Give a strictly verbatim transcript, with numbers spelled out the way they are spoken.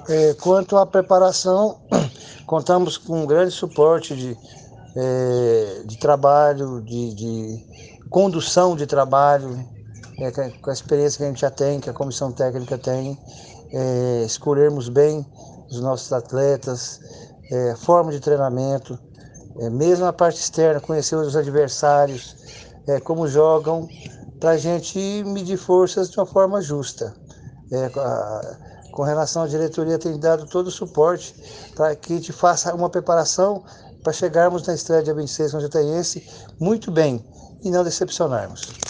É, quanto à preparação, contamos com um grande suporte de, é, de trabalho, de, de condução de trabalho, é, com a experiência que a gente já tem, que a comissão técnica tem, é, escolhermos bem os nossos atletas, é, forma de treinamento, é, mesmo a parte externa, conhecer os adversários, é, como jogam, para a gente medir forças de uma forma justa. É, a, com relação à diretoria, tem dado todo o suporte para que a gente faça uma preparação para chegarmos na estreia dia vinte e seis com o Jataiense muito bem e não decepcionarmos.